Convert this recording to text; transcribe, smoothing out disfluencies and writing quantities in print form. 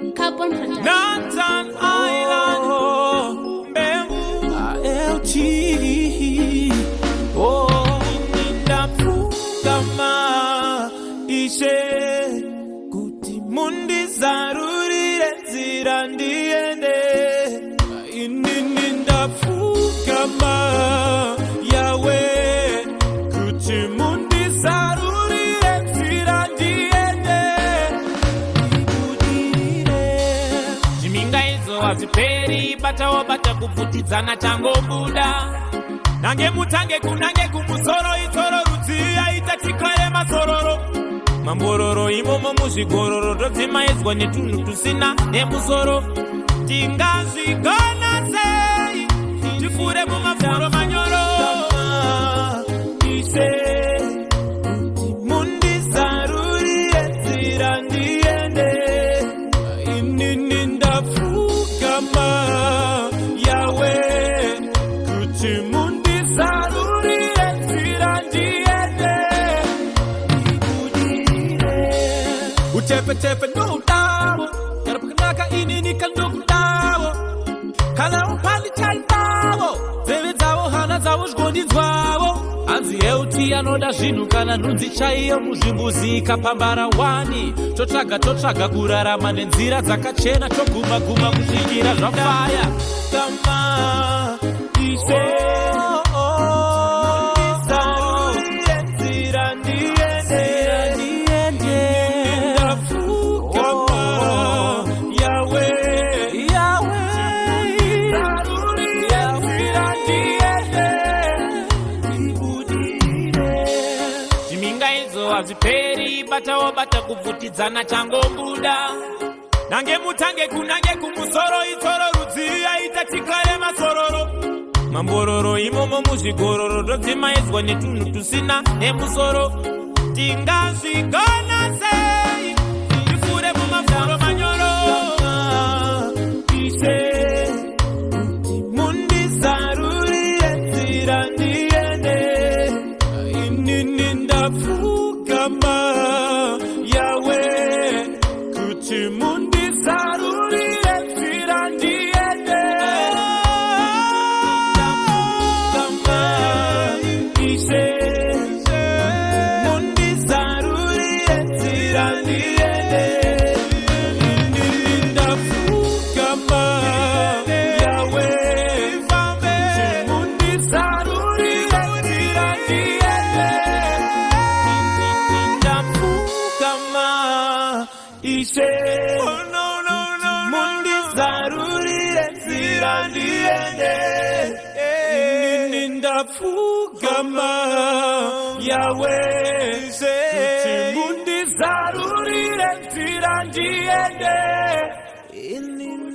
Carbon Production. Nathan Island, Bembu, LT, Nindapukama, Ishe, Kuti Mundi Zaruri, Zirandiende, Nindapukama, Yahweh, Kuti Mundi Zaruri, Zirandiende, Jiminga izo waziperi, bata wabata kufutidzana chango buda. Nange mutange kunange kumusoro itoro rudziya itatikare masororo. Mambororo imomo muzvigororo todzima ezwa netunhu tusina nemusoro. Tingazvigona sei tifure mumafuro manyoro. Ise mundizaruri enzira ndiende. Inini ndapfugama Yahweh kuti mundizaruri enzira ndiende. Utepe no dawo yarapakanaka inini kandokudawo kana upandi chaibawo zeve dzavo hana dzavo zvigondi dzwavo hanzi heuti anoda zvinhu kana nhunzi chaiyo muzvimbuzi ikapambara wani totsvaga kurarama nenzira dzakachena toguma kusvikira zvafaya kama ise Aziperi bata wabata kufutidzana chango buda. Nange mutange kunange kumusoro itoro rudziya itatikare masororo. Mambororo imomo muzvigororo todzima ezwa netunhu tusina nemusoro. Tingazvigona sei tifure mumafuro manyoro. Ise mundizaruri enzira ndiende. Inini ndapfugama Yahweh kuti mundizaruri enzira ndiende. Ndapfugama Ishe mundizaruri enzira ndiende. Ndapfugama Yahweh kuti mundizaruri enzira ndiende. Ishe mundizaruri enzira ndiende. Ndapfugama Yahweh kuti mundizaruri enzira ndiende.